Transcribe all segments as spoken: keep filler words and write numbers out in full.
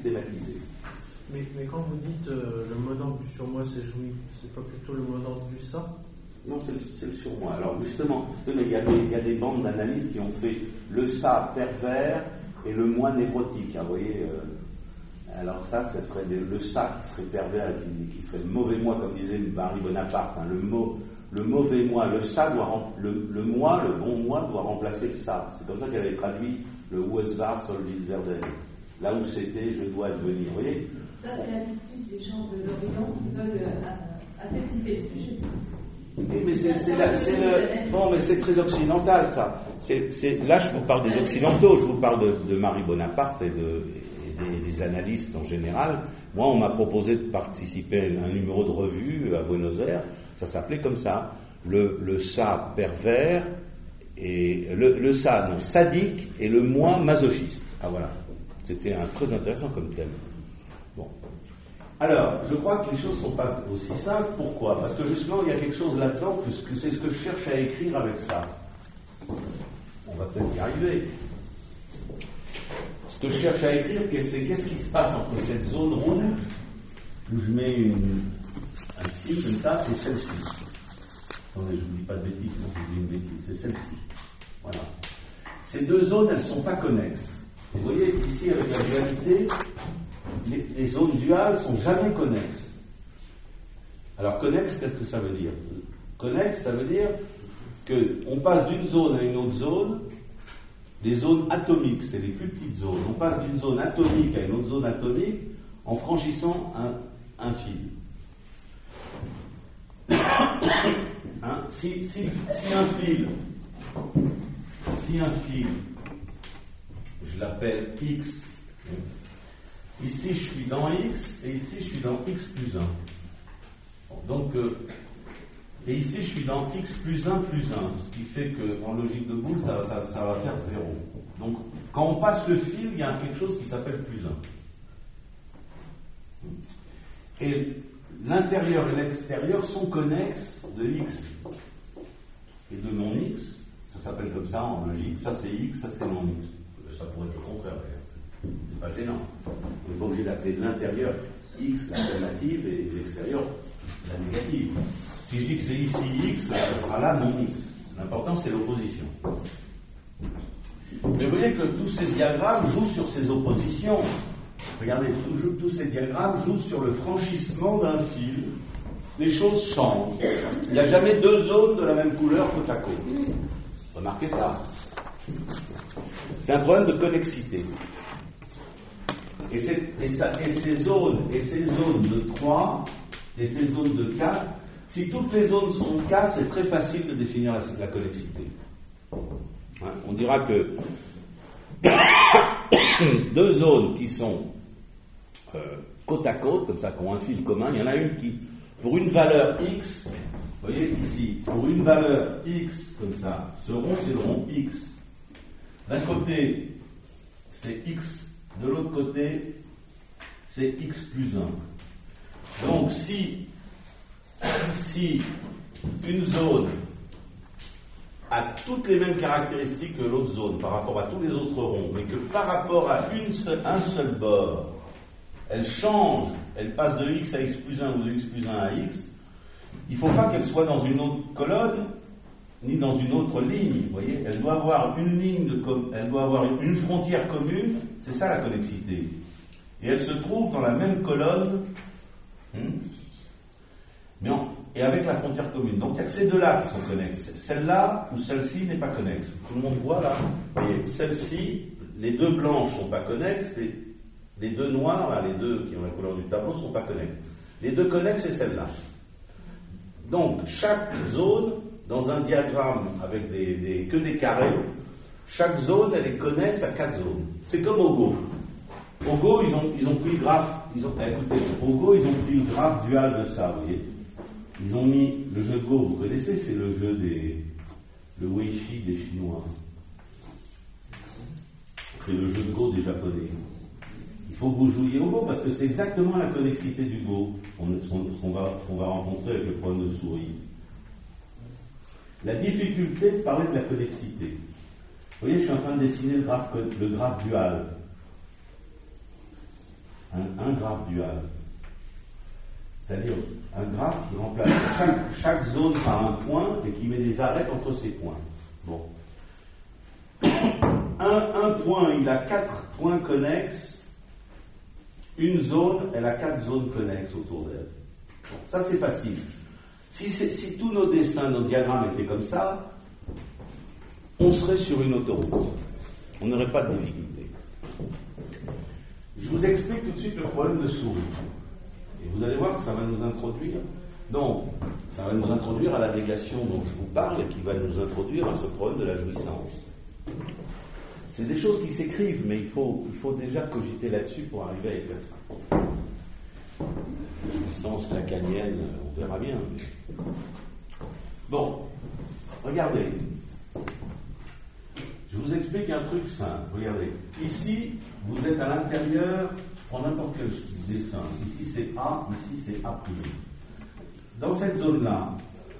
systématisé. Mais, mais quand vous dites euh, le mot d'ordre du surmoi c'est joui, c'est pas plutôt le mot d'ordre du ça? Non, c'est le, c'est le surmoi. Alors justement, il y, a des, il y a des bandes d'analystes qui ont fait le ça pervers et le moi névrotique. Hein, vous voyez, euh, alors ça, ce serait des, le ça qui serait pervers, qui, qui serait le mauvais moi, comme disait Marie Bonaparte. Hein, le, mo, le mauvais moi, le ça doit le, le moi, le bon moi doit remplacer le ça. C'est comme ça qu'elle avait traduit le Où es war soll dies werden. Là où c'était, je dois devenir. Vous voyez? Ça, c'est l'attitude des gens de l'Orient qui veulent euh, aseptiser le sujet. Oui, mais c'est, c'est, la, c'est le. Bon, mais c'est très occidental, ça. C'est, c'est, là, je vous parle des Occidentaux, je vous parle de, de Marie Bonaparte et, de, et des, des analystes en général. Moi, on m'a proposé de participer à un numéro de revue à Buenos Aires. Ça s'appelait comme ça. Le, le ça pervers et le, le ça non sadique et le moi masochiste. Ah voilà. C'était un, très intéressant comme thème. Bon. Alors, je crois que les choses ne sont pas aussi simples. Pourquoi? Parce que justement, il y a quelque chose là-dedans, que c'est ce que je cherche à écrire avec ça. On va peut-être y arriver. Ce que je cherche à écrire, c'est qu'est-ce qui se passe entre cette zone rouge, où je mets une, un signe comme ça, et celle-ci. Attendez, je ne vous dis pas de bêtises, non, je dis une bêtise, c'est celle-ci. Voilà. Ces deux zones, elles ne sont pas connexes. Vous voyez, ici, avec la dualité, les, les zones duales ne sont jamais connexes. Alors, connexe, qu'est-ce que ça veut dire? Connexe, ça veut dire qu'on passe d'une zone à une autre zone. Les zones atomiques, c'est les plus petites zones. On passe d'une zone atomique à une autre zone atomique en franchissant un, un fil. Hein? Si, si, si un fil, si un fil, je l'appelle X, ici je suis dans X, et ici je suis dans X plus un. Donc, euh, et ici je suis dans X plus un plus un, ce qui fait qu'en logique de boule, ça, ça, ça va faire zéro. Donc, quand on passe le fil, il y a quelque chose qui s'appelle plus un. Et l'intérieur et l'extérieur sont connexes de X et de non X. Ça s'appelle comme ça en logique. Ça c'est X, ça c'est non X. Ça pourrait être le contraire, c'est pas gênant. On n'est pas obligé d'appeler de l'intérieur X l'affirmative et l'extérieur la négative. Si je dis que c'est ici X, ça sera là non X. L'important c'est l'opposition. Mais vous voyez que tous ces diagrammes jouent sur ces oppositions. Regardez, tous, tous ces diagrammes jouent sur le franchissement d'un fil. Les choses changent. Il n'y a jamais deux zones de la même couleur côte à côte. Remarquez ça. C'est un problème de connexité. Et, et, ça, et ces zones, et ces zones de trois, et ces zones de quatre, si toutes les zones sont de quatre, c'est très facile de définir la, la connexité. Hein, on dira que deux zones qui sont euh, côte à côte, comme ça, qui ont un fil commun, il y en a une qui, pour une valeur X, vous voyez ici, pour une valeur X, comme ça, ce rond c'est le rond X. D'un côté, c'est X, de l'autre côté, c'est X plus un. Donc, si, si une zone a toutes les mêmes caractéristiques que l'autre zone par rapport à tous les autres ronds, mais que par rapport à une seule, un seul bord, elle change, elle passe de X à X plus un ou de X plus un à X, il ne faut pas qu'elle soit dans une autre colonne, ni dans une autre ligne, vous voyez, elle doit avoir une ligne, de com- elle doit avoir une frontière commune, c'est ça la connexité. Et elle se trouve dans la même colonne, hmm, mais en, et avec la frontière commune. Donc il n'y a que ces deux-là qui sont connexes. Celle-là ou celle-ci n'est pas connexe. Tout le monde voit là, vous voyez, celle-ci, les deux blanches ne sont pas connexes, les, les deux noirs, là, les deux qui ont la couleur du tableau, ne sont pas connexes. Les deux connexes, c'est celle-là. Donc chaque zone, dans un diagramme avec des, des, que des carrés, chaque zone, elle est connexe à quatre zones. C'est comme au Go. Au Go, ils ont, ils ont pris le graphe, ils ont, écoutez, au Go, ils ont pris le graphe dual de ça, vous voyez. Ils ont mis, le jeu de Go, vous connaissez, c'est le jeu des, le Weishi des Chinois. C'est le jeu de Go des Japonais. Il faut que vous jouiez au Go, parce que c'est exactement la connexité du Go, ce qu'on, ce qu'on va, ce qu'on va rencontrer avec le problème de souris. La difficulté de parler de la connexité. Vous voyez, je suis en train de dessiner le graphe, le graphe dual. un, un graphe dual. C'est-à-dire un graphe qui remplace chaque, chaque zone par un point et qui met des arêtes entre ces points. Bon. Un, un point, il a quatre points connexes. Une zone, elle a quatre zones connexes autour d'elle. Bon, ça, c'est facile. Si, c'est, si tous nos dessins, nos diagrammes étaient comme ça, on serait sur une autoroute. On n'aurait pas de difficulté. Je vous explique tout de suite le problème de souris. Et vous allez voir que ça va nous introduire. Donc, ça va nous introduire à la négation dont je vous parle et qui va nous introduire à ce problème de la jouissance. C'est des choses qui s'écrivent, mais il faut, il faut déjà cogiter là-dessus pour arriver à écrire ça. La jouissance lacanienne, on verra bien. Mais... Bon, regardez. Je vous explique un truc simple. Regardez. Ici, vous êtes à l'intérieur, je prends n'importe quel dessin. Ici, c'est A, ici, c'est A'. Dans cette zone-là,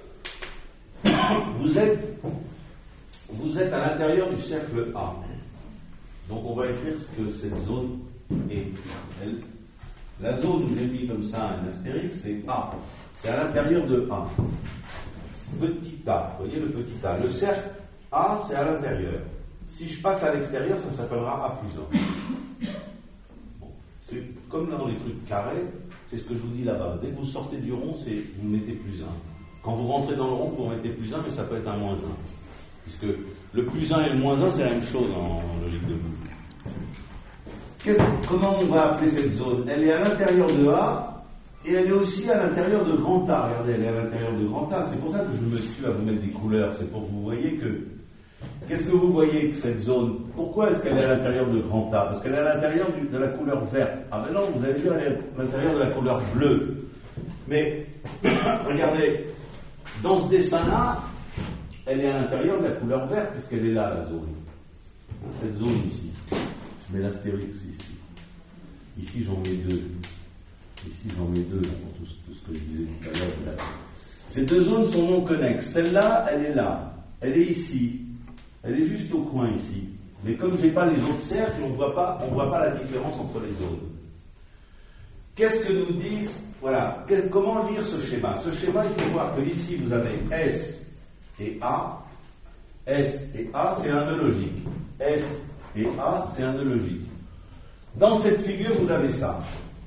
vous êtes, vous êtes à l'intérieur du cercle A. Donc, on va écrire ce que cette zone est. Elle, la zone où j'ai mis comme ça un astérix, c'est A. C'est à l'intérieur de A. Petit A. Vous voyez le petit A. Le cercle A, c'est à l'intérieur. Si je passe à l'extérieur, ça s'appellera A plus un. Bon. C'est comme dans les trucs carrés, c'est ce que je vous dis là-bas. Dès que vous sortez du rond, c'est vous mettez plus un. Quand vous rentrez dans le rond, vous mettez plus un, mais ça peut être un moins un. Puisque le plus un et le moins un, c'est la même chose en, en logique de boucle. Comment on va appeler cette zone? Elle est à l'intérieur de A, et elle est aussi à l'intérieur de grand A. Regardez, elle est à l'intérieur de grand A. C'est pour ça que je me suis à vous mettre des couleurs. C'est pour que vous voyez que... Qu'est-ce que vous voyez que cette zone? Pourquoi est-ce qu'elle est à l'intérieur de grand A? Parce qu'elle est à l'intérieur du, de la couleur verte. Ah ben non, vous allez dire, elle est à l'intérieur de la couleur bleue. Mais, regardez, dans ce dessin-là, elle est à l'intérieur de la couleur verte, puisqu'elle est là, la zone. Cette zone ici. Je mets l'astérix ici. Ici, j'en mets deux. Ici, j'en mets deux, pour tout ce, tout ce que je disais tout à l'heure. Là. Ces deux zones sont non connexes. Celle-là, elle est là. Elle est ici. Elle est juste au coin ici. Mais comme je n'ai pas les autres cercles, on ne voit pas, on voit pas la différence entre les zones. Qu'est-ce que nous disent, voilà, comment lire ce schéma? Ce schéma, il faut voir que ici, vous avez S et A. S et A, c'est un nœud logique. S et A, c'est un nœud logique. Dans cette figure, vous avez ça.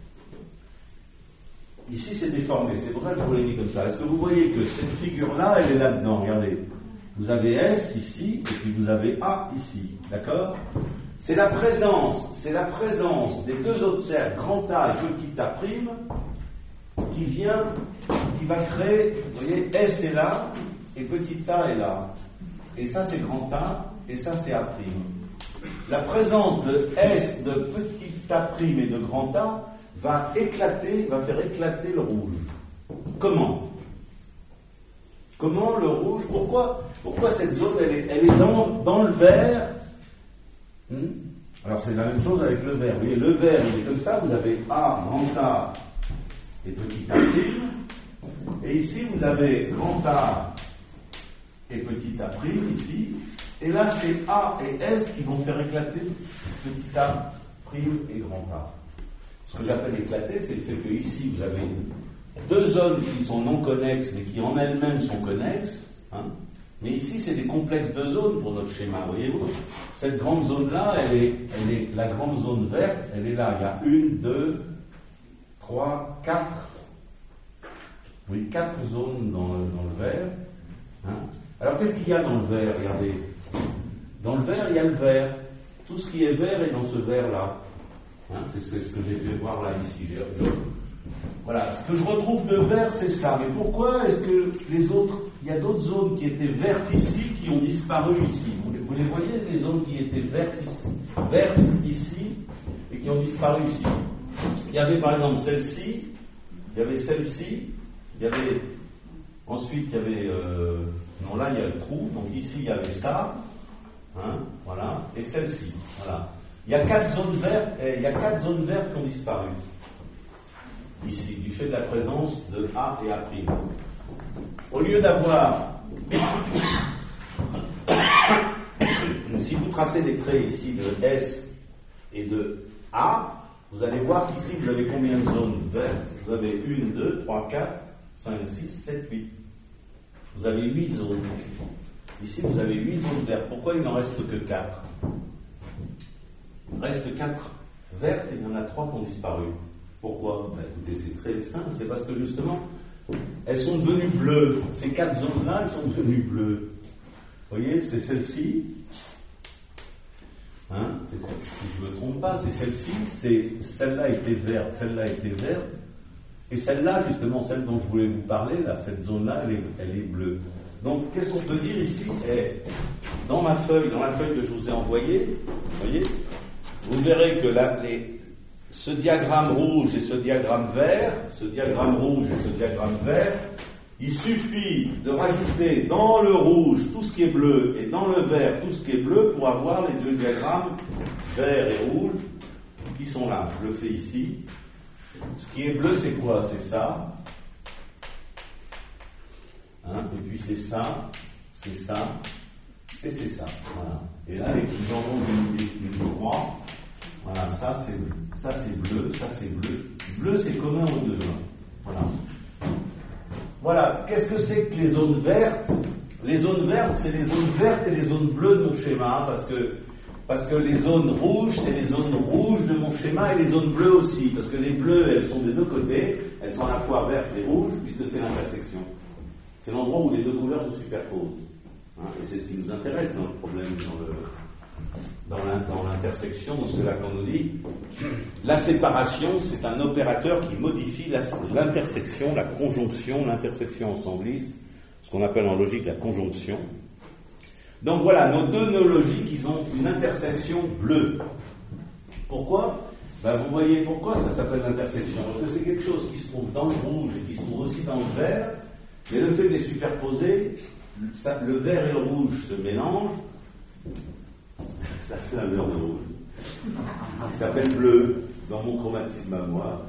Ici, c'est déformé. C'est pour ça que je vous l'ai dit comme ça. Est-ce que vous voyez que cette figure-là, elle est là-dedans? Regardez. Vous avez S ici, et puis vous avez A ici. D'accord? C'est la présence, c'est la présence des deux autres cercles, grand A et petit A', qui vient, qui va créer, vous voyez, S est là, et petit A est là. Et ça, c'est grand A, et ça, c'est A'. La présence de S, de petit A' et de grand A va éclater, va faire éclater le rouge. Comment? Comment le rouge? Pourquoi, pourquoi cette zone, elle est, elle est dans, dans le vert? hmm Alors c'est la même chose avec le vert. Vous voyez, le vert, il est comme ça, vous avez A, grand A et petit A'. Et ici, vous avez grand A et petit A', ici. Et là, c'est A et S qui vont faire éclater petit A' et grand A. Ce que j'appelle éclater, c'est le fait que ici, vous avez deux zones qui sont non connexes, mais qui en elles-mêmes sont connexes. Hein. Mais ici, c'est des complexes de zones pour notre schéma, voyez-vous. Cette grande zone-là, elle est, elle est, la grande zone verte, elle est là. Il y a une, deux, trois, quatre. Oui, quatre zones dans le, dans le vert. Hein. Alors, qu'est-ce qu'il y a dans le vert? Regardez. Dans le vert, il y a le vert. Tout ce qui est vert est dans ce vert-là. Hein, c'est, c'est ce que j'ai fait voir là, ici. Je, je, voilà, ce que je retrouve de vert, c'est ça. Mais pourquoi est-ce que les autres, il y a d'autres zones qui étaient vertes ici, qui ont disparu ici? Vous, vous les voyez, les zones qui étaient vertes ici, vertes ici, et qui ont disparu ici. Il y avait par exemple celle-ci, il y avait celle-ci, il y avait, ensuite il y avait, euh, non là il y a le trou, donc ici il y avait ça, hein, voilà, et celle-ci, voilà. Il y a quatre zones vertes, et il y a quatre zones vertes qui ont disparu. Ici, du fait de la présence de A et A'. Au lieu d'avoir, si vous tracez des traits ici de S et de A, vous allez voir qu'ici, vous avez combien de zones vertes? Vous avez une, deux, trois, quatre, cinq, six, sept, huit. Vous avez huit zones. Ici, vous avez huit zones vertes. Pourquoi il n'en reste que quatre? Il reste quatre vertes et il y en a trois qui ont disparu. Pourquoi? Ben, écoutez, c'est très simple. C'est parce que justement, elles sont devenues bleues. Ces quatre zones-là, elles sont devenues bleues. Vous voyez, c'est celle-ci. Hein, c'est celle, si je ne me trompe pas, c'est celle-ci. C'est, celle-là était verte, celle-là était verte. Et celle-là, justement, celle dont je voulais vous parler, là, cette zone-là, elle est, elle est bleue. Donc, qu'est-ce qu'on peut dire ici? Eh, dans ma feuille, dans la feuille que je vous ai envoyée, vous voyez, vous verrez que là, les, ce diagramme rouge et ce diagramme vert, ce diagramme rouge et ce diagramme vert, il suffit de rajouter dans le rouge tout ce qui est bleu et dans le vert tout ce qui est bleu pour avoir les deux diagrammes vert et rouge qui sont là. Je le fais ici. Ce qui est bleu, c'est quoi? C'est ça. Hein, et puis c'est ça, c'est ça, et c'est ça. Voilà. Et là, les petits jambons d'une croix, voilà, ça c'est, ça c'est bleu, ça c'est bleu. Bleu, c'est commun aux deux. Hein. Voilà. Voilà. Qu'est-ce que c'est que les zones vertes? Les zones vertes, c'est les zones vertes et les zones bleues de mon schéma, parce que, parce que les zones rouges, c'est les zones rouges de mon schéma et les zones bleues aussi, parce que les bleues, elles sont des deux côtés, elles sont à la fois vertes et rouges, puisque c'est l'intersection. C'est l'endroit où les deux couleurs se superposent. Hein, et c'est ce qui nous intéresse dans le problème, dans, le, dans, dans l'intersection, dans ce que Lacan nous dit. La séparation, c'est un opérateur qui modifie la, l'intersection, la conjonction, l'intersection ensembliste, ce qu'on appelle en logique la conjonction. Donc voilà, nos deux néologiques, ils ont une intersection bleue. Pourquoi? Ben, vous voyez pourquoi ça s'appelle l'intersection? Parce que c'est quelque chose qui se trouve dans le rouge et qui se trouve aussi dans le vert. Mais le fait de les superposer, ça, le vert et le rouge se mélangent, ça fait un beurre de rouge. Il s'appelle bleu, dans mon chromatisme à moi.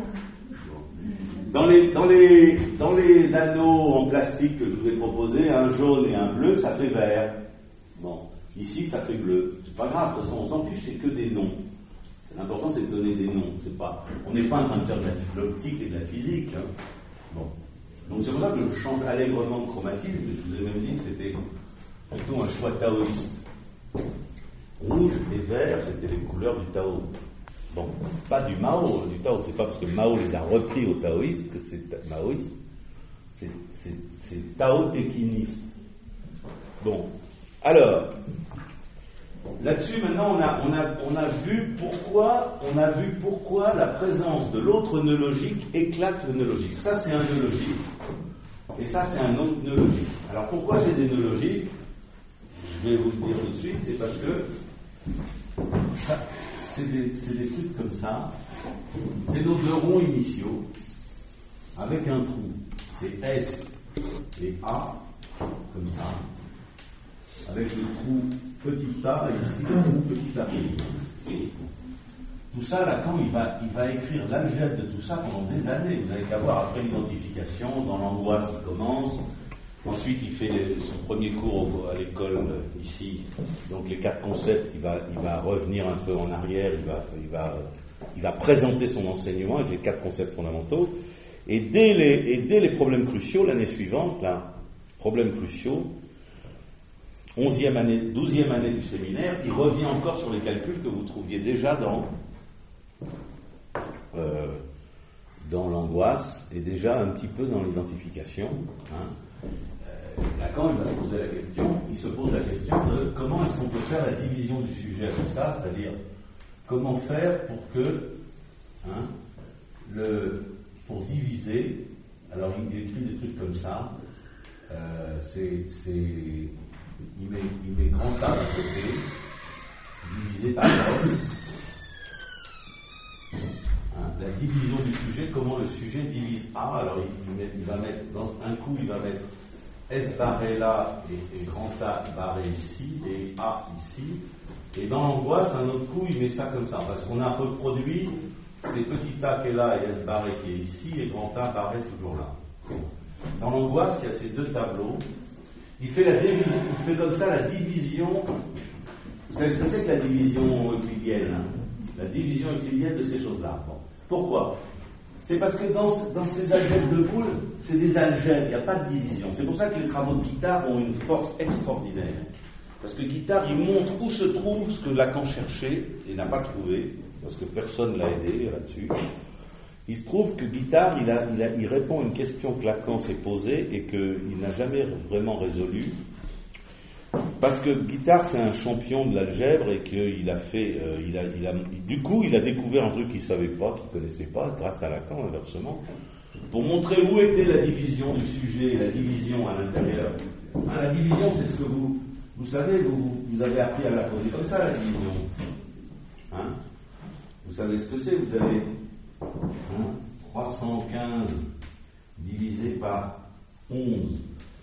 Dans les, dans, les, dans les anneaux en plastique que je vous ai proposés, un jaune et un bleu, ça fait vert. Bon, ici, ça fait bleu. C'est pas grave, de toute façon, on s'en fiche, c'est que des noms. C'est, l'important, c'est de donner des noms. C'est pas, on n'est pas en train de faire de l'optique et de la physique. Hein. Bon. Donc c'est pour ça que je change allègrement de chromatisme, je vous ai même dit que c'était plutôt un choix taoïste. Rouge et vert, c'était les couleurs du Tao. Bon, pas du Mao, du Tao, c'est pas parce que Mao les a repris au taoïste que c'est maoïste, c'est, c'est, c'est tao-tékiniste. Bon, alors, là-dessus maintenant on a, on, a, on a vu pourquoi on a vu pourquoi la présence de l'autre néologique éclate le néologique. Ça c'est un néologique. Et ça, c'est un autre néologique. Alors, pourquoi c'est des néologiques? Je vais vous le dire tout de suite, c'est parce que ça, c'est, des, c'est des trucs comme ça. C'est nos deux ronds initiaux, avec un trou. C'est S et A, comme ça. Avec le trou petit a, et ici, le trou petit a. Tout ça, Lacan, il va, il va écrire l'algèbre de tout ça pendant des années. Vous n'avez qu'à voir après l'identification, dans l'angoisse, il commence. Ensuite, il fait son premier cours à l'école, ici. Donc, les quatre concepts, il va, il va revenir un peu en arrière, il va, il va, il va présenter son enseignement avec les quatre concepts fondamentaux. Et dès les, et dès les problèmes cruciaux, l'année suivante, là, problèmes cruciaux, onzième année, douzième année du séminaire, il revient encore sur les calculs que vous trouviez déjà dans Euh, dans l'angoisse et déjà un petit peu dans l'identification. Hein. Euh, Lacan, il va se poser la question, il se pose la question de comment est-ce qu'on peut faire la division du sujet avec ça, c'est-à-dire comment faire pour que, hein, le, pour diviser, alors il écrit des trucs comme ça, euh, c'est, c'est, il met, il met grand A à côté, divisé par S. La division du sujet, comment le sujet divise A. Alors il, met, il va mettre, dans un coup, il va mettre S barré là et, et grand A barré ici, et A ici. Et dans l'angoisse, un autre coup, il met ça comme ça, parce qu'on a reproduit ces petits A qui est là et S barré qui est ici, et grand A barré toujours là. Dans l'angoisse, il y a ces deux tableaux. Il fait, la division, il fait comme ça la division. Vous savez ce que c'est que la division euclidienne, hein? la division euclidienne de ces choses-là. Bon. Pourquoi? C'est parce que dans, dans ces algèbres de Boole, c'est des algèbres, il n'y a pas de division. C'est pour ça que les travaux de Guittard ont une force extraordinaire. Parce que Guittard, il montre où se trouve ce que Lacan cherchait et n'a pas trouvé, parce que personne ne l'a aidé là-dessus. Il se trouve que Guittard, il, a, il, a, il répond à une question que Lacan s'est posée et qu'il n'a jamais vraiment résolue. Parce que Guittard, c'est un champion de l'algèbre et qu'il a fait, euh, il a, il a, du coup, il a découvert un truc qu'il ne savait pas, qu'il ne connaissait pas, grâce à Lacan, inversement, pour montrer où était la division du sujet, la division à l'intérieur. Hein, la division, c'est ce que vous, vous savez, vous, vous avez appris à la poser comme ça, la division. Hein, vous savez ce que c'est, vous avez hein, trois cent quinze divisé par onze.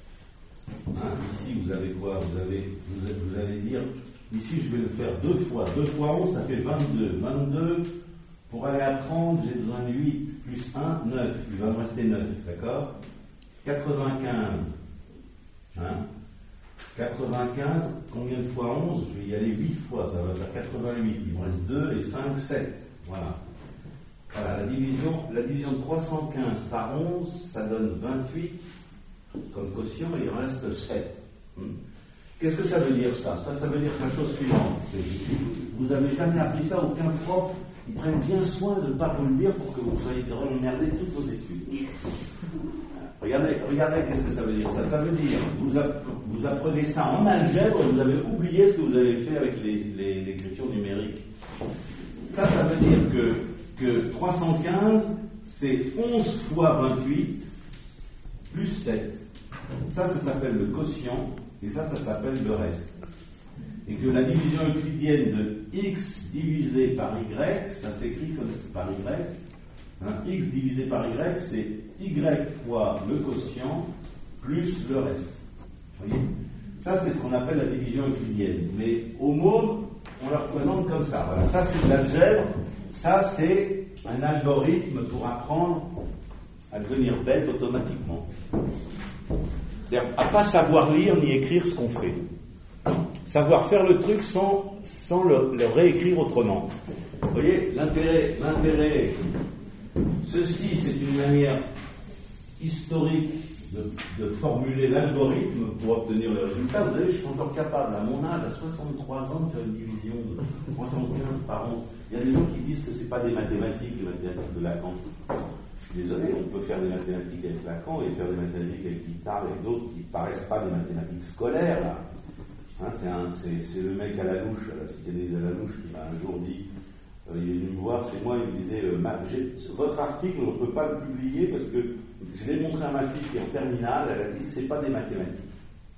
Hein, ici, vous avez quoi? Vous avez, vous, vous allez dire, ici, je vais le faire deux fois. deux fois onze, ça fait vingt-deux. vingt-deux, pour aller à trente, j'ai besoin de huit, plus un, neuf. Il va me rester neuf, d'accord? quatre-vingt-quinze. Hein, quatre-vingt-quinze, combien de fois onze? Je vais y aller huit fois, ça va faire quatre-vingt-huit. Il me reste deux et cinq, sept. Voilà. Voilà, la division, la division de trois cent quinze par onze, ça donne vingt-huit. Comme quotient, il reste sept. Qu'est-ce que ça veut dire, ça? Ça, ça veut dire la chose suivante. Vous n'avez jamais appris ça, aucun prof. Ils prennent bien soin de ne pas vous le dire pour que vous soyez emmerdés toutes vos études. Regardez, regardez qu'est-ce que ça veut dire. Ça, ça veut dire, vous, app- vous apprenez ça en algèbre et vous avez oublié ce que vous avez fait avec les, les, l'écriture numérique. Ça, ça veut dire que, que trois cent quinze, c'est onze fois vingt-huit plus sept. Ça, ça s'appelle le quotient, et ça, ça s'appelle le reste. Et que la division euclidienne de x divisé par y, ça s'écrit comme par y, hein, x divisé par y, c'est y fois le quotient plus le reste. Vous voyez? Ça, c'est ce qu'on appelle la division euclidienne. Mais au môme, on la représente comme ça. Voilà. Ça, c'est de l'algèbre. Ça, c'est un algorithme pour apprendre à devenir bête automatiquement. C'est-à-dire à ne pas savoir lire ni écrire ce qu'on fait. Savoir faire le truc sans, sans le, le réécrire autrement. Vous voyez, l'intérêt, l'intérêt, ceci, c'est une manière historique de, de formuler l'algorithme pour obtenir le résultat. Vous savez, je suis encore capable, à mon âge, à soixante-trois ans, de faire une division de trois cent quinze par onze. Il y a des gens qui disent que ce n'est pas des mathématiques, les mathématiques de Lacan. Je suis désolé, on peut faire des mathématiques avec Lacan et faire des mathématiques avec Guittard et d'autres qui ne paraissent pas des mathématiques scolaires, là. Hein, c'est, un, c'est, c'est le mec à la louche, la psychanalyse à la louche, qui m'a un jour dit, euh, il est venu me voir chez moi, il me disait, euh, ma, j'ai, votre article, on ne peut pas le publier parce que je l'ai montré à ma fille qui est en terminale, elle a dit, c'est pas des mathématiques.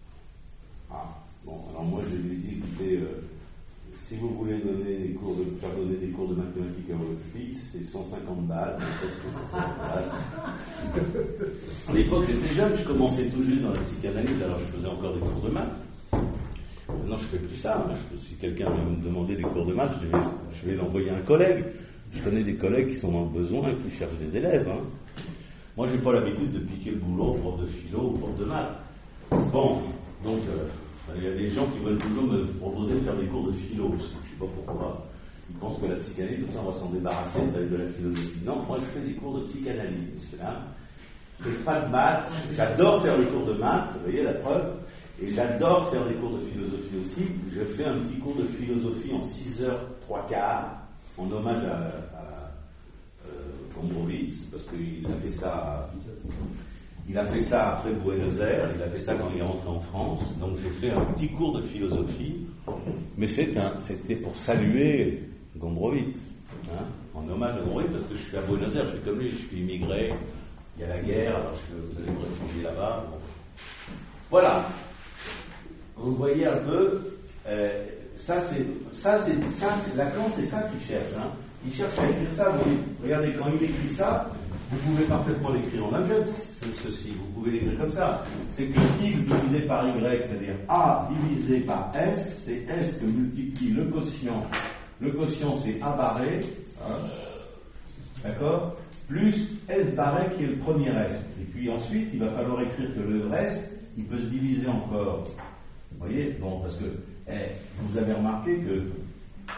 Ah, bon, alors moi je lui ai dit, écoutez, euh, si vous voulez donner des cours de, faire donner des cours de mathématiques à votre fille, c'est cent cinquante balles, c'est cent cinquante balles. À l'époque, j'étais jeune, je commençais tout juste dans la psychanalyse, alors je faisais encore des cours de maths. Maintenant, je ne fais plus ça. Je, si quelqu'un vient me demander des cours de maths, je vais, je vais l'envoyer à un collègue. Je connais des collègues qui sont dans le besoin et qui cherchent des élèves. Hein. Moi, je n'ai pas l'habitude de piquer le boulot au prof de philo ou au prof de maths. Bon, donc, euh, il y a des gens qui veulent toujours me proposer de faire des cours de philo. Je ne sais pas pourquoi. Ils pensent que la psychanalyse, tout ça, on va s'en débarrasser, ça va être de la philosophie. Non, moi, je fais des cours de psychanalyse, monsieur. Hein. Je ne fais pas de maths. J'adore faire des cours de maths, vous voyez la preuve. Et j'adore faire des cours de philosophie aussi. Je fais un petit cours de philosophie en six heures, trois quarts, en hommage à, à euh, Gombrowicz, parce qu'il a fait ça, il a fait ça après Buenos Aires, il a fait ça quand il est rentré en France. Donc j'ai fait un petit cours de philosophie, mais c'est un, c'était pour saluer Gombrowicz, hein, en hommage à Gombrowicz, parce que je suis à Buenos Aires, je suis comme lui, je suis immigré, il y a la guerre, alors je, vous allez me réfugier là-bas. Bon. Voilà. Vous voyez un peu, euh, ça, c'est, ça, c'est, ça, c'est Lacan, c'est ça qu'il cherche. Hein. Il cherche à écrire ça. Vous regardez, quand il écrit ça, vous pouvez parfaitement l'écrire en algèbre, ceci. Vous pouvez l'écrire comme ça. C'est que x divisé par y, c'est-à-dire a divisé par s, c'est s que multiplie le quotient. Le quotient, c'est a barré, hein, d'accord, plus s barré qui est le premier reste. Et puis ensuite, il va falloir écrire que le reste, il peut se diviser encore. Vous voyez, bon, parce que eh, vous avez remarqué que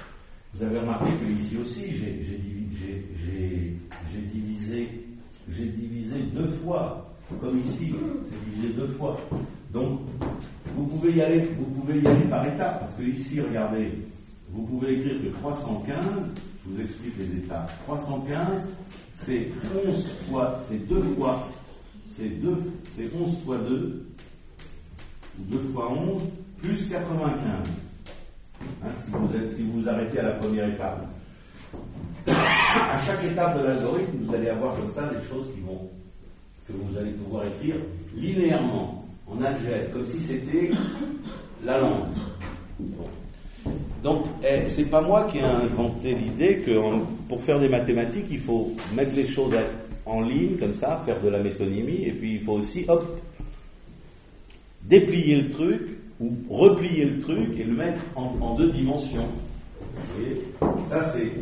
vous avez remarqué que ici aussi, j'ai, j'ai, j'ai, j'ai, j'ai divisé, j'ai divisé deux fois, comme ici, c'est divisé deux fois. Donc, vous pouvez y aller, vous pouvez y aller par étapes, parce que ici, regardez, vous pouvez écrire que trois cent quinze, je vous explique les étapes. trois cent quinze, c'est onze fois, c'est deux fois, c'est deux, c'est onze fois deux, ou deux fois onze, plus quatre-vingt-quinze. Hein, si, vous êtes, si vous vous arrêtez à la première étape. À chaque étape de l'algorithme, vous allez avoir comme ça des choses qui vont, que vous allez pouvoir écrire linéairement, en algèbre, comme si c'était la langue. Bon. Donc, eh, c'est pas moi qui ai inventé l'idée que en, pour faire des mathématiques, il faut mettre les choses en ligne, comme ça, faire de la métonymie, et puis il faut aussi, hop, déplier le truc, ou replier le truc et le mettre en, en deux dimensions. Vous voyez, ça c'est,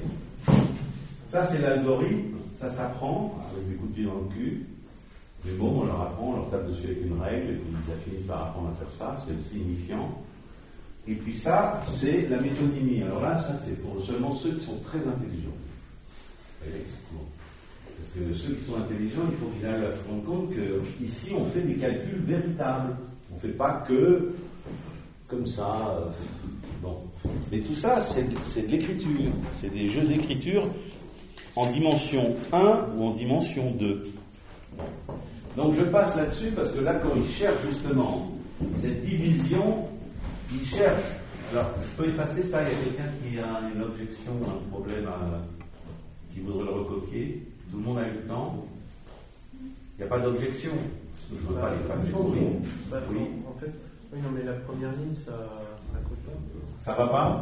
ça c'est l'algorithme, ça s'apprend avec des coups de pied dans le cul. Mais bon, on leur apprend, on leur tape dessus avec une règle, et puis ils finissent par apprendre à faire ça, c'est le signifiant. Et puis ça, c'est la métonymie. Alors là, ça c'est pour seulement ceux qui sont très intelligents. Vous voyez, bon. Parce que ceux qui sont intelligents, il faut qu'ils arrivent à se rendre compte qu'ici, on fait des calculs véritables. On ne fait pas que comme ça. Euh, bon. Mais tout ça, c'est, c'est de l'écriture. C'est des jeux d'écriture en dimension un ou en dimension deux. Bon. Donc je passe là-dessus parce que là, quand il cherche justement cette division, il cherche. Alors, je peux effacer ça. Il y a quelqu'un qui a une objection, un problème, à, qui voudrait le recopier. Tout le monde a eu le temps. Il n'y a pas d'objection. Parce que je ne veux pas l'effacer pour lui. Bah, oui. En fait, oui, non, mais la première ligne, ça, ça coûte pas. Ça va pas?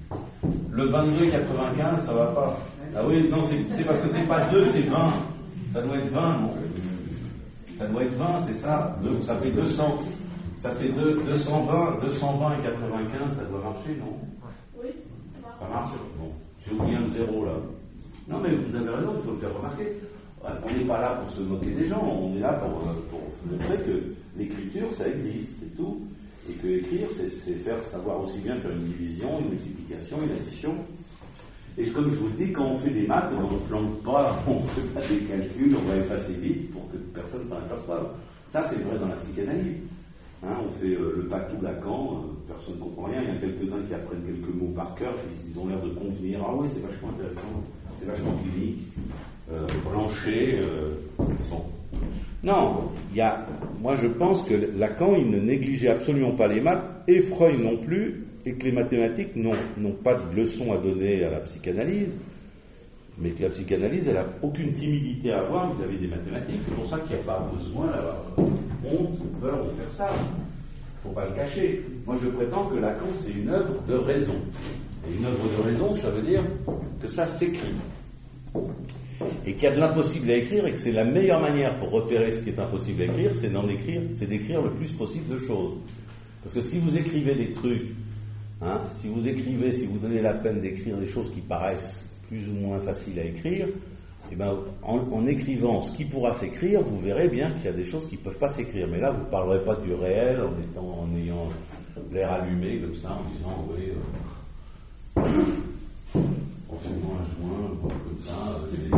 Le vingt-deux quatre-vingt-quinze, ça va pas? Ah oui, non, c'est, c'est parce que c'est pas deux, c'est vingt. Ça doit être vingt, non? Ça doit être vingt, c'est ça? Deux, ça fait deux cents. Ça fait deux, deux cent vingt, deux cent vingt et quatre-vingt-quinze, ça doit marcher, non? Oui. Ça marche? Bon. J'ai oublié un zéro là. Non, mais vous avez raison, il faut le faire remarquer. On n'est pas là pour se moquer des gens, on est là pour, pour montrer que l'écriture, ça existe et tout. Et que écrire, c'est, c'est faire savoir aussi bien faire une division, une multiplication, une addition. Et comme je vous le dis, quand on fait des maths, on ne plante pas, on ne fait pas des calculs, on va effacer vite pour que personne ne s'en aperçoive. Ça, c'est vrai dans la psychanalyse. Hein, on fait euh, le patou Lacan, euh, personne ne comprend rien. Il y a quelques-uns qui apprennent quelques mots par cœur, ils, ils ont l'air de convenir. Ah oui, c'est vachement intéressant, c'est vachement clinique. Euh, Blanchet, euh, bon. Non, il y a, moi je pense que Lacan, il ne négligeait absolument pas les maths, et Freud non plus, et que les mathématiques n'ont, n'ont pas de leçon à donner à la psychanalyse, mais que la psychanalyse, elle n'a aucune timidité à avoir vis-à-vis des mathématiques. C'est pour ça qu'il n'y a pas besoin d'avoir honte ou peur de faire ça. Il ne faut pas le cacher. Moi je prétends que Lacan, c'est une œuvre de raison. Et une œuvre de raison, ça veut dire que ça s'écrit. Et qu'il y a de l'impossible à écrire, et que c'est la meilleure manière pour repérer ce qui est impossible à écrire, c'est d'en écrire, c'est d'écrire le plus possible de choses. Parce que si vous écrivez des trucs, hein, si vous écrivez, si vous donnez la peine d'écrire des choses qui paraissent plus ou moins faciles à écrire, eh ben, en, en écrivant ce qui pourra s'écrire, vous verrez bien qu'il y a des choses qui ne peuvent pas s'écrire. Mais là, vous ne parlerez pas du réel en, étant, en ayant l'air allumé comme ça, en disant, oui, euh, en fumant un joint, comme ça, euh,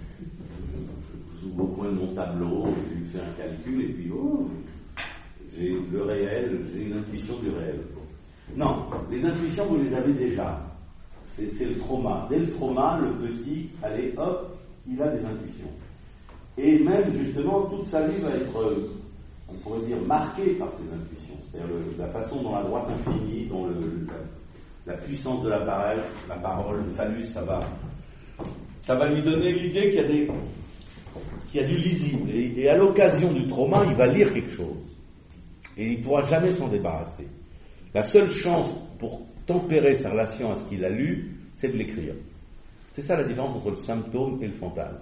je vous ouvre au coin de mon tableau, je lui fais un calcul, et puis, oh, j'ai le réel, j'ai une intuition du réel. Non, les intuitions, vous les avez déjà. C'est, c'est le trauma. Dès le trauma, le petit, allez, hop, il a des intuitions. Et même, justement, toute sa vie va être, on pourrait dire, marquée par ces intuitions. C'est-à-dire le, la façon dont la droite infinie, dont le, la, la puissance de la parole, la parole, le phallus, ça va, ça va lui donner l'idée qu'il y a, des, qu'il y a du lisible. Et, et à l'occasion du trauma, il va lire quelque chose. Et il ne pourra jamais s'en débarrasser. La seule chance pour tempérer sa relation à ce qu'il a lu, c'est de l'écrire. C'est ça la différence entre le symptôme et le fantasme.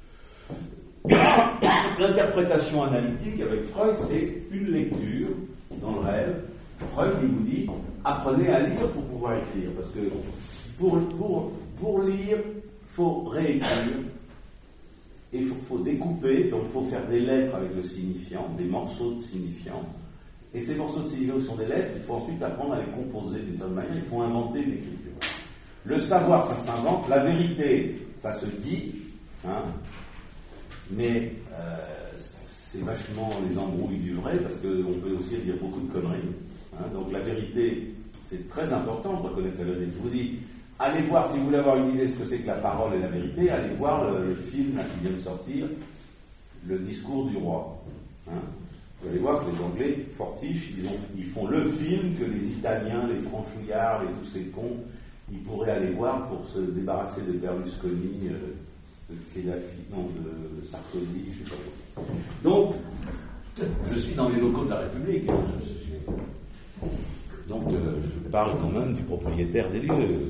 L'interprétation analytique avec Freud, c'est une lecture dans le rêve. Freud, il vous dit, apprenez à lire pour pouvoir écrire. Parce que pour, pour, pour lire, il faut réécrire. Et il faut, faut découper, donc il faut faire des lettres avec le signifiant, des morceaux de signifiant. Et ces morceaux de signifiant sont des lettres, il faut ensuite apprendre à les composer d'une certaine manière, il faut inventer l'écriture. Le savoir, ça s'invente. La vérité, ça se dit. Hein, mais euh, c'est vachement les embrouilles du vrai, parce qu'on peut aussi dire beaucoup de conneries. Hein, donc la vérité, c'est très important de reconnaître la vérité. Je vous dis, allez voir, si vous voulez avoir une idée de ce que c'est que la parole et la vérité, allez voir le, le film là, qui vient de sortir, Le discours du roi. Hein. Vous allez voir que les Anglais, fortiches, ils, ont, ils font le film que les Italiens, les franchouillards et tous ces cons, ils pourraient aller voir pour se débarrasser de Berlusconi, euh, de Kadhafi, non, de, de Sarkozy, je sais pas. Donc, je suis dans les locaux de la République. Hein, je, je, donc, euh, je parle quand même du propriétaire des lieux.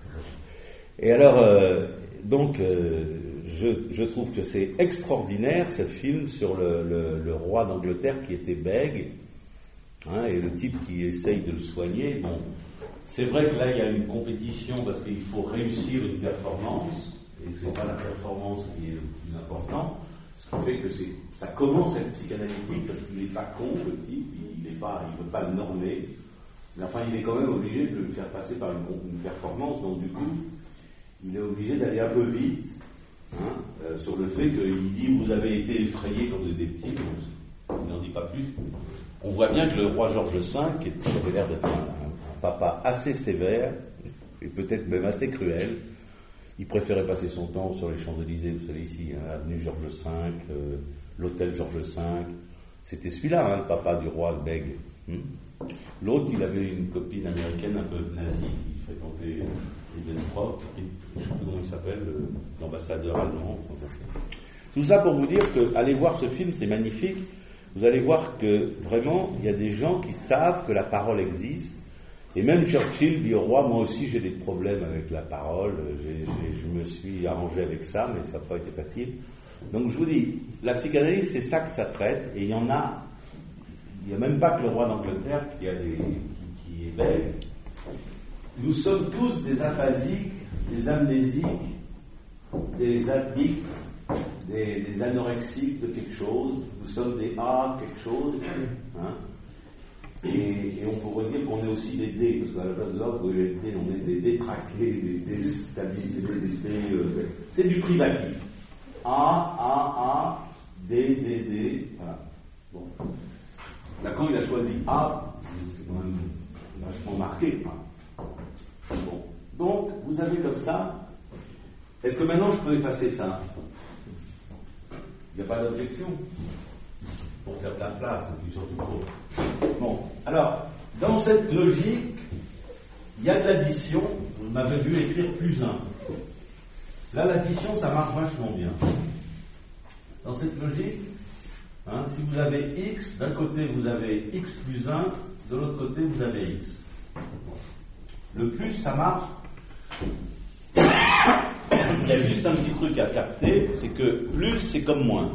Et alors, euh, donc, euh, je, je trouve que c'est extraordinaire, ce film sur le, le, le roi d'Angleterre qui était bègue, hein, et le type qui essaye de le soigner. Bon, c'est vrai que là, il y a une compétition parce qu'il faut réussir une performance, et que c'est pas la performance qui est le plus important, ce qui fait que c'est, ça commence à être psychanalytique parce qu'il n'est pas con, le type, il ne veut pas le normer, mais enfin, il est quand même obligé de le faire passer par une, une performance, donc du coup, il est obligé d'aller un peu vite, hein, euh, sur le fait qu'il dit vous avez été effrayé quand vous étiez petit, il n'en dit pas plus. On voit bien que le roi George cinq, qui avait l'air d'être un, un, un papa assez sévère, et peut-être même assez cruel, il préférait passer son temps sur les Champs-Élysées, vous savez ici, hein, avenue George cinq, euh, l'hôtel George cinq, c'était celui-là, hein, le papa du roi bègue. Hein. L'autre, il avait une copine américaine un peu nazie, qui fréquentait Ribbentrop, je ne sais plus comment il s'appelle, l'ambassadeur allemand. Tout ça pour vous dire que, allez voir ce film, c'est magnifique. Vous allez voir que, vraiment, il y a des gens qui savent que la parole existe. Et même Churchill dit au roi, moi aussi j'ai des problèmes avec la parole, j'ai, j'ai, je me suis arrangé avec ça, mais ça n'a pas été facile. Donc je vous dis, la psychanalyse, c'est ça que ça traite, et il y en a, il n'y a même pas que le roi d'Angleterre qui, a des, qui, qui est belle. Nous sommes tous des aphasiques, des amnésiques, des addicts, des, des anorexiques de quelque chose. Nous sommes des A quelque chose. Hein, et, et on pourrait dire qu'on est aussi des D, parce qu'à la place de l'autre, on est des détraqués, des déstabilisés, des D. Euh, c'est du privatif. A, A, A, D, D, D. Voilà. Bon. Lacan, il a choisi A, c'est quand même vachement marqué. Hein. Bon. Donc, vous avez comme ça. Est-ce que maintenant je peux effacer ça? Il n'y a pas d'objection pour faire de la place, et puis surtout pour. Bon, alors, dans cette logique, il y a de l'addition. Vous m'avez vu écrire plus un. Là, l'addition, ça marche vachement bien. Dans cette logique, hein, si vous avez x, d'un côté vous avez x plus un, de l'autre côté vous avez x. Le plus, ça marche. Il y a juste un petit truc à capter, c'est que plus, c'est comme moins.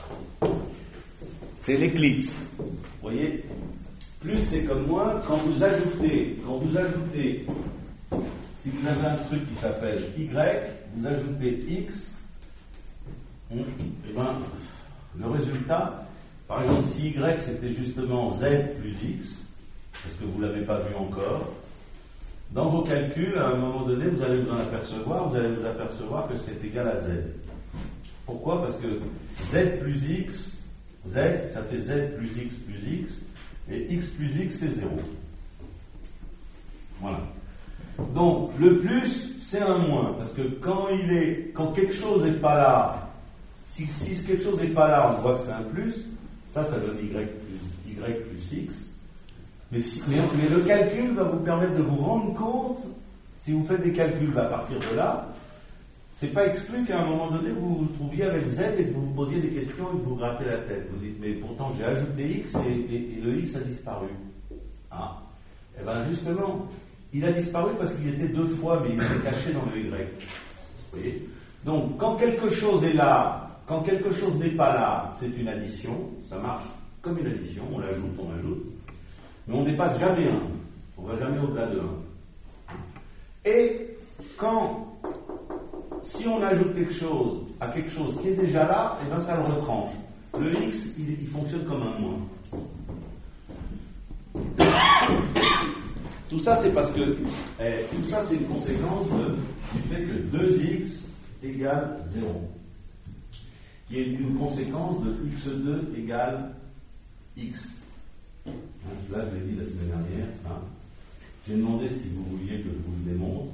C'est l'éclipse. Vous voyez? Plus, c'est comme moins. Quand vous ajoutez, quand vous ajoutez, si vous avez un truc qui s'appelle y, vous ajoutez x, et ben, le résultat, par exemple, si y c'était justement z plus x, parce que vous ne l'avez pas vu encore, dans vos calculs, à un moment donné, vous allez vous en apercevoir, vous allez vous apercevoir que c'est égal à z. Pourquoi? Parce que z plus x, z, ça fait z plus x plus x, et x plus x, c'est zéro. Voilà. Donc, le plus, c'est un moins, parce que quand il est, quand quelque chose n'est pas là, si, si quelque chose n'est pas là, on voit que c'est un plus, ça, ça donne y plus, y plus x. Mais, si, mais, mais le calcul va vous permettre de vous rendre compte, si vous faites des calculs à partir de là, c'est pas exclu qu'à un moment donné vous vous trouviez avec z et que vous vous posiez des questions et que vous grattez la tête. Vous dites, mais pourtant j'ai ajouté x et, et, et le x a disparu. Ah, et bien justement, il a disparu parce qu'il était deux fois, mais il était caché dans le y. Vous voyez? Donc, quand quelque chose est là, quand quelque chose n'est pas là, c'est une addition, ça marche comme une addition, on l'ajoute, on ajoute. Mais on ne dépasse jamais un. On ne va jamais au-delà de un. Et quand, si on ajoute quelque chose à quelque chose qui est déjà là, et bien ça le retranche. Le x, il, il fonctionne comme un moins. Tout ça, c'est parce que eh, tout ça, c'est une conséquence de, du fait que deux x égale zéro, qui est une conséquence de x deux égale x. Là, je l'ai dit la semaine dernière, ça. J'ai demandé si vous vouliez que je vous le démontre.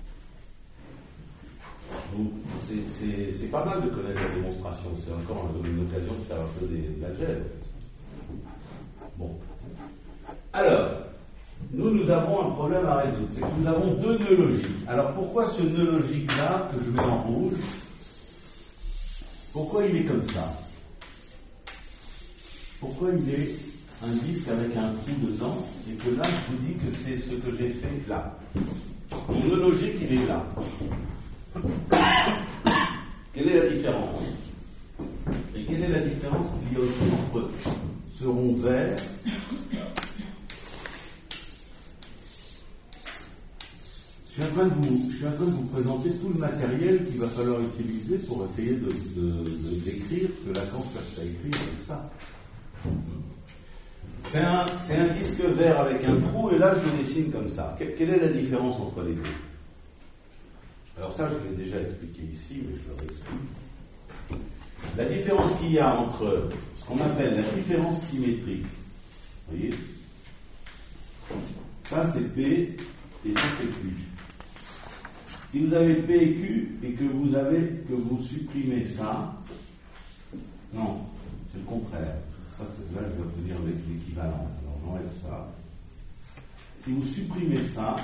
Donc, c'est, c'est, c'est pas mal de connaître la démonstration, c'est encore une occasion de faire un peu des gadgets. Bon. Alors, nous, nous avons un problème à résoudre, c'est que nous avons deux nœuds logiques. Alors, pourquoi ce nœud logique-là, que je mets en rouge, pourquoi il est comme ça? Pourquoi il est un disque avec un trou dedans, et que là, je vous dis que c'est ce que j'ai fait là. Mon nœud logique, il est là. Quelle est la différence? Et quelle est la différence qu'il y a aussi entre ce rond vert je suis, en train de vous, je suis en train de vous présenter tout le matériel qu'il va falloir utiliser pour essayer de, de, de décrire ce que Lacan cherche à écrire avec ça. C'est un, c'est un disque vert avec un trou, et là je le dessine comme ça. Que, quelle est la différence entre les deux? Alors ça, je l'ai déjà expliqué ici, mais je le réexplique. La différence qu'il y a entre ce qu'on appelle la différence symétrique, vous voyez, ça c'est P et ça c'est Q. Si vous avez P et Q et que vous avez que vous supprimez ça, non, c'est le contraire. Ça, c'est, là, je vais obtenir l'équivalence. Alors j'enlève ça. Si vous supprimez ça,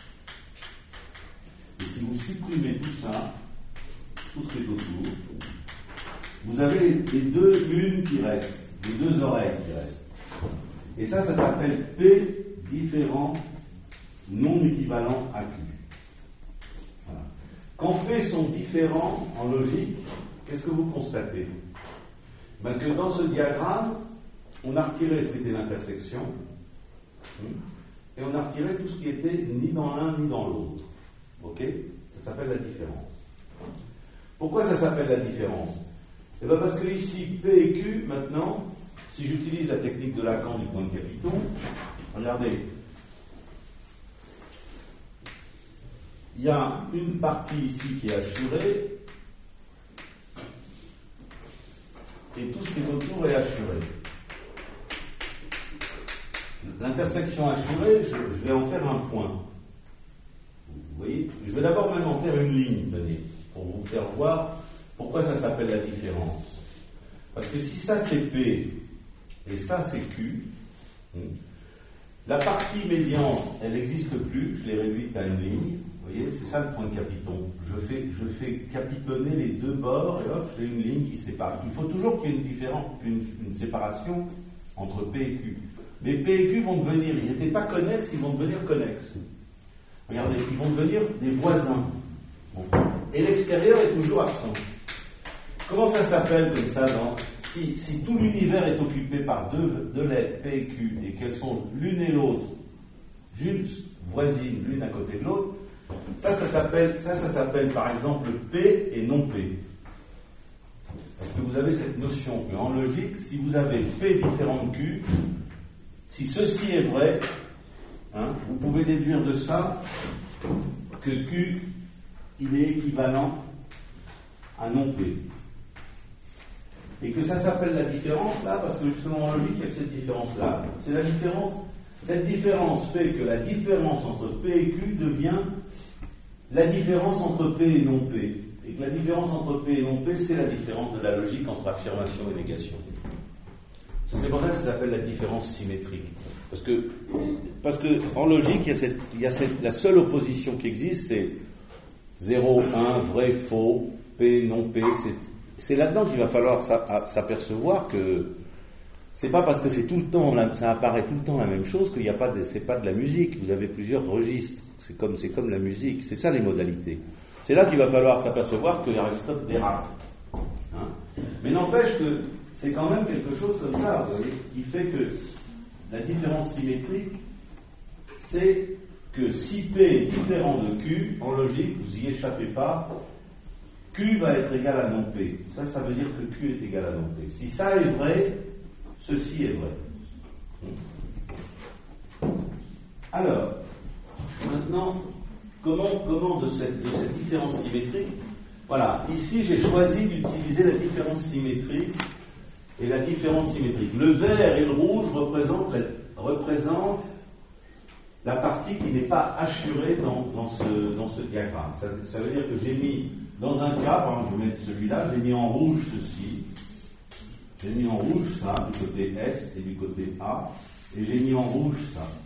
et si vous supprimez tout ça, tout ce qui est autour, vous avez les, les deux lunes qui restent, les deux oreilles qui restent. Et ça, ça s'appelle P différent non équivalent à Q. Voilà. Quand P sont différents en logique, qu'est-ce que vous constatez? Ben que dans ce diagramme, on a retiré ce qui était l'intersection, et on a retiré tout ce qui était ni dans l'un ni dans l'autre. Ok? Ça s'appelle la différence. Pourquoi ça s'appelle la différence? Eh bien parce que ici, P et Q, maintenant, si j'utilise la technique de Lacan du point de capiton, regardez, il y a une partie ici qui est assurée, et tout ce qui est autour est assuré. L'intersection assurée, je, je vais en faire un point. Vous voyez, je vais d'abord même en faire une ligne, tenez, pour vous faire voir pourquoi ça s'appelle la différence. Parce que si ça c'est P et ça c'est Q, la partie médiane, elle n'existe plus, je l'ai réduite à une ligne. Vous voyez, c'est ça le point de capiton. Je fais, je fais capitonner les deux bords et hop, j'ai une ligne qui sépare. Il faut toujours qu'il y ait une, différence, une, une séparation entre P et Q. Mais P et Q vont devenir, ils n'étaient pas connexes, ils vont devenir connexes. Regardez, ils vont devenir des voisins. Bon. Et l'extérieur est toujours absent. Comment ça s'appelle comme ça dans, si, si tout l'univers est occupé par deux, deux lettres P et Q et qu'elles sont l'une et l'autre juste voisines l'une à côté de l'autre, ça, ça s'appelle, ça, ça s'appelle par exemple P et non P. Parce que vous avez cette notion qu'en logique, si vous avez P différent de Q, si ceci est vrai, hein, vous pouvez déduire de ça que Q, il est équivalent à non P. Et que ça s'appelle la différence là, parce que justement en logique, il y a que cette différence-là. C'est la différence, cette différence fait que la différence entre P et Q devient la différence entre P et non P. Et que la différence entre P et non P, c'est la différence de la logique entre affirmation et négation. C'est pour ça que ça s'appelle la différence symétrique. Parce que, parce que en logique, il y a, cette, il y a cette, la seule opposition qui existe, c'est zéro, un, vrai, faux, P, non P. C'est, c'est là-dedans qu'il va falloir s'apercevoir que c'est pas parce que c'est tout le temps, ça apparaît tout le temps la même chose qu'il n'y a pas de, c'est pas de la musique. Vous avez plusieurs registres. C'est comme, c'est comme la musique. C'est ça les modalités. C'est là qu'il va falloir s'apercevoir que Aristote dérape. Hein? Mais n'empêche que c'est quand même quelque chose comme ça, vous voyez, qui fait que la différence symétrique, c'est que si P est différent de Q, en logique, vous n'y échappez pas, Q va être égal à non P. Ça, ça veut dire que Q est égal à non P. Si ça est vrai, ceci est vrai. Alors, Maintenant, comment, comment de, cette, de cette différence symétrique, voilà, ici j'ai choisi d'utiliser la différence symétrique et la différence symétrique. Le vert et le rouge représentent la, représentent la partie qui n'est pas assurée dans, dans, ce, dans ce diagramme. Ça, ça veut dire que j'ai mis, dans un cas, par exemple, je vais mettre celui-là, j'ai mis en rouge ceci, j'ai mis en rouge ça, du côté S et du côté A, et j'ai mis en rouge ça.